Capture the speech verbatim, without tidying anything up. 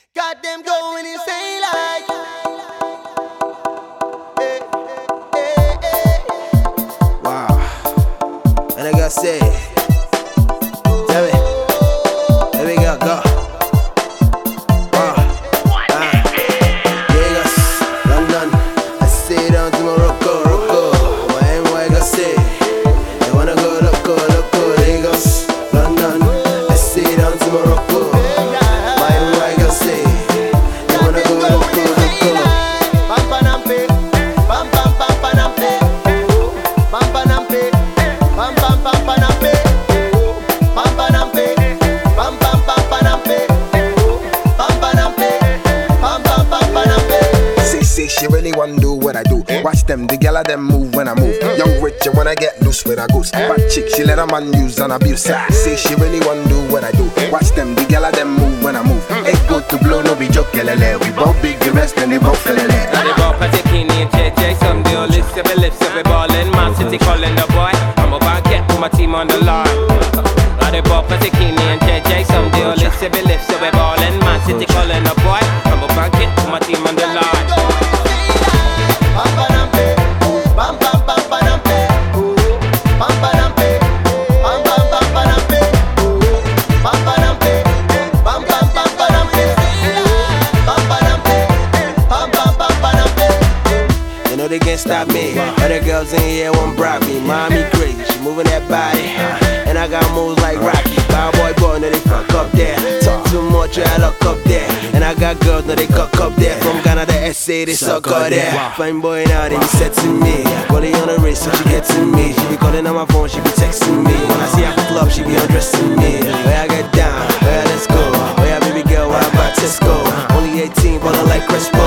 Got them going insane like. Hey, hey, hey. Wow. And I gotta say, tell me, let me go, go. Wow. Ah. Vegas, London, I say down to Morocco, Morocco. Miami, I gotta say, they wanna go loco, loco. Lagos, London, I say down to Morocco. Miami, I gotta say, they wanna go loco, loco. Pampanampe, pam pam pampanampe, pampanampe, pam pam pampanampe, pampanampe, pam pam pampanampe, pampanampe, pam pam pampanampe. Say, say she really wanna do what I do. Watch them, the gyal of them move when I move. Young rich, you wanna get loose with a goose. Bad chick, she let a man use and abuse. Say she really wanna do what I do. Watch them, the gyal of them move when I move. Hey, good to blow, no be joke, gelele. We both big, the rest, and they both felele. Now they ball Patekini and J J. Some deal lifts, every lifts, every ballin'. Man City calling the boy. I'm about to get put my team on the line. Now they ball Patekini and J J. Some deal lifts, every lifts, every ballin'. Man City calling the boy. I'm about to get put my team on the line. Pampanampe, pam pam pampanampe, pampanampe, pam pam pampanampe, pampanampe, pam pam pampanampe, pampanampe, pam pam pampanampe. You know they can't stop me. Other girls in here won't bribe me. Mommy crazy, she moving that body, and I got moves like Rocky. Cowboy boy, no they fuck up there. Talk too much, I look up there. And I got girls, no they cock up there. From Ghana to S A, they suck up there. Fine boy now, they be set to me. Rolling on the wrist, so she get to me. She be calling on my phone, she be texting me. When I see her at the club, she be undressing me. Where I get down, where let's go. Where baby girl, why about Tesco? Only eighteen, but I like Crespo.